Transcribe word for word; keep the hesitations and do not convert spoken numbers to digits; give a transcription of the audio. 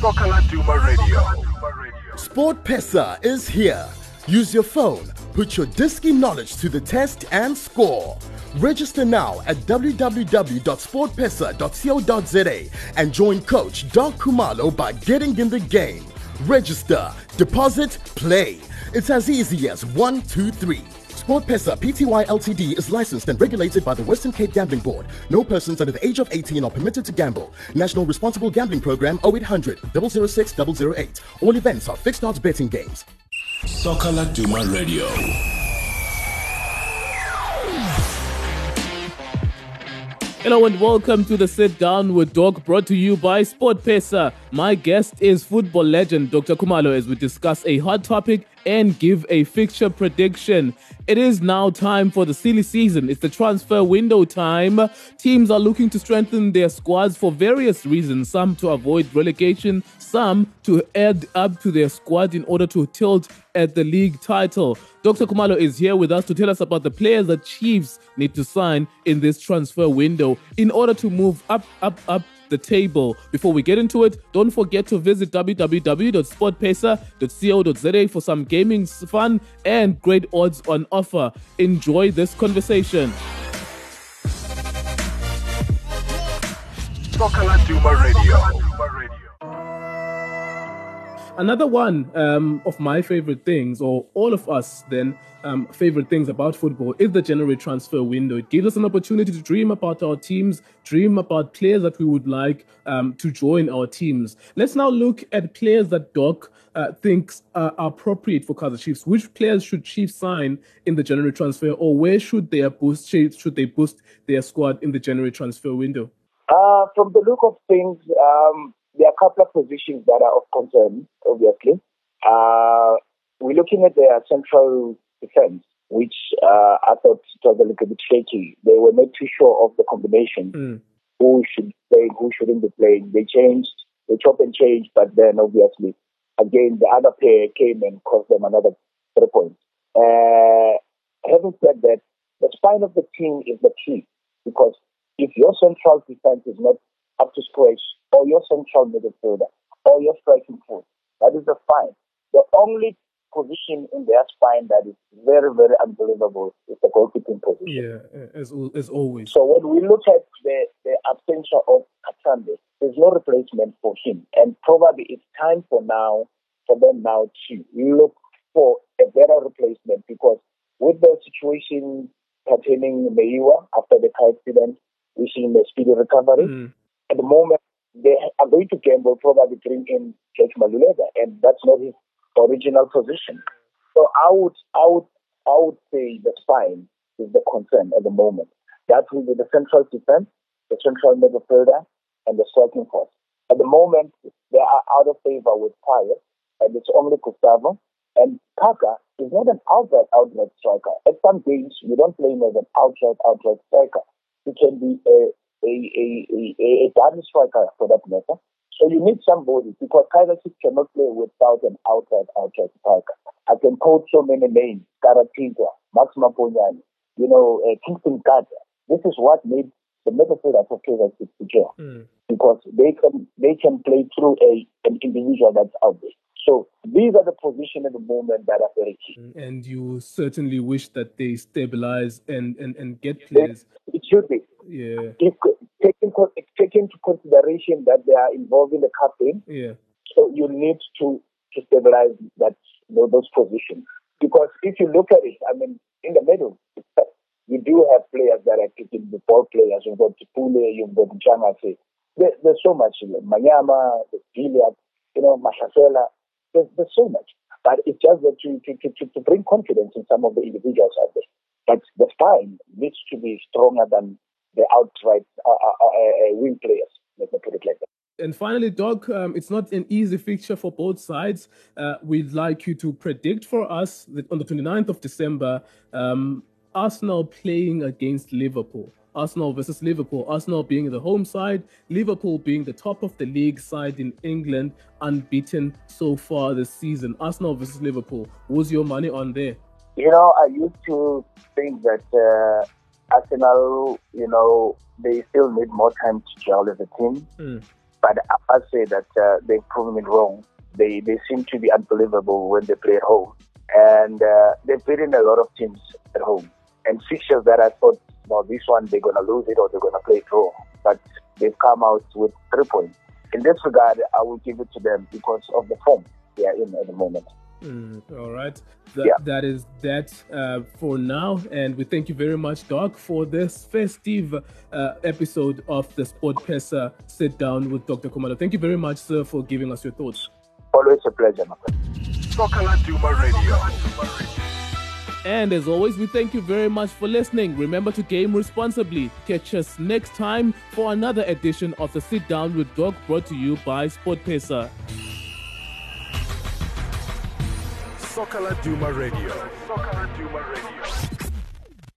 Soka Laduma Radio. Sport Pesa is here. Use your phone, put your disky knowledge to the test and score. Register now at w w w dot sport pesa dot co dot za and join Coach Doc Khumalo by getting in the game. Register, deposit, play. It's as easy as one, two, three. Sport Pesa Pty Ltd is licensed and regulated by the Western Cape Gambling Board. No persons under the age of eighteen are permitted to gamble. National Responsible Gambling Program oh eight hundred, zero zero six, zero zero eight. All events are fixed odds betting games. Soka Laduma Radio. Hello and welcome to the Sit Down with Doc, brought to you by Sport Pesa. My guest is football legend Doctor Khumalo as we discuss a hot topic and give a fixture prediction. It is now time for the silly season. It's the transfer window time. Teams are looking to strengthen their squads for various reasons. Some to avoid relegation, some to add up to their squad in order to tilt at the league title. Doctor Khumalo is here with us to tell us about the players that Chiefs need to sign in this transfer window in order to move up, up, up the table. Before we get into it, don't forget to visit w w w dot sport pesa dot co dot za for some gaming fun and great odds on offer. Enjoy this conversation. Soka Laduma Radio. Another one um, of my favorite things, or all of us then, um, favorite things about football is the January transfer window. It gives us an opportunity to dream about our teams, dream about players that we would like um, to join our teams. Let's now look at players that Doc uh, thinks uh, are appropriate for Kaizer Chiefs. Which players should Chiefs sign in the January transfer, or where should they boost, should they boost their squad in the January transfer window? Uh, from the look of things, um, there are a couple of positions that are of concern, obviously. Uh, we're looking at their central defense, which uh, I thought was a little bit shaky. They were not too sure of the combination, mm. who should play, who shouldn't be playing. They changed, they chop and change, but then obviously, again, the other player came and cost them another three points. Uh, having said that, the spine of the team is the key, because if your central defense is not up to scratch, or your central midfielder, or your striking force, that is the spine. The only position in their spine that is very, very unbelievable is the goalkeeping position. Yeah, as as always. So when we look at the, the absence of Katande, there's no replacement for him. And probably it's time for now, for them now to look for a better replacement, because with the situation pertaining Meiwa after the car accident, wishing a speedy recovery, mm. at the moment, they are going to gamble, probably bring in George Malulega, and that's not his original position. So I would, I would, I would say the spine is the concern at the moment. That will be the central defense, the central midfielder, and the striking force. At the moment, they are out of favor with Pius, and it's only Gustavo. And Kaka is not an outright, outright striker. At some games, you don't play him as an outright, outright striker. He can be a A, a, a, a double striker for that matter. So you need somebody, because Kaizer Chiefs cannot play without an outside, outside striker. I can quote so many names: Karatinga, Max Maponyane, you know, uh, Kingston Carter. This is what made the midfield of Kaizer Chiefs to join, mm. because they can they can play through a an individual that's out there. So these are the positions at the moment that are very key. And you certainly wish that they stabilize and, and, and get players. It, it should be. Yeah. If, taking, taking into consideration that they are involved in the captain, yeah. so you need to, to stabilize that, you know, those positions. Because if you look at it, I mean, in the middle, you do have players that are kicking the ball players. You've got Tipule, you've got Jangase. There, there's so much. You know, Manyama, Gilead, you know, Mashasela. There's, there's so much. But it's just that to, to, to, to bring confidence in some of the individuals out there. But the spine needs to be stronger than the outright uh, uh, uh, wing players. Let me put it like that. And finally, Doc, um, it's not an easy fixture for both sides. Uh, we'd like you to predict for us that on the twenty-ninth of December, um, Arsenal playing against Liverpool. Arsenal versus Liverpool. Arsenal being the home side, Liverpool being the top of the league side in England, unbeaten so far this season. Arsenal versus Liverpool. What's your money on there? You know, I used to think that uh, Arsenal, you know, they still need more time to gel as a team. Mm. But I must say that uh, they've proven me wrong. They they seem to be unbelievable when they play at home. And uh, they've beaten a lot of teams at home. And fixtures that I thought, well, this one they're going to lose it or they're going to play draw. But they've come out with three points. In this regard, I will give it to them because of the form they are in at the moment. Mm, all right. Th- Yeah. That is that uh, for now. And we thank you very much, Doc, for this festive uh, episode of the Sport Pesa Sit Down with Doctor Khumalo. Thank you very much, sir, for giving us your thoughts. Always a pleasure, my friend. Soccer Laduma Radio. And as always, we thank you very much for listening. Remember to game responsibly. Catch us next time for another edition of the Sit Down with Doc, brought to you by Sport Pesa. Soccer Laduma Radio. Soccer Laduma Radio.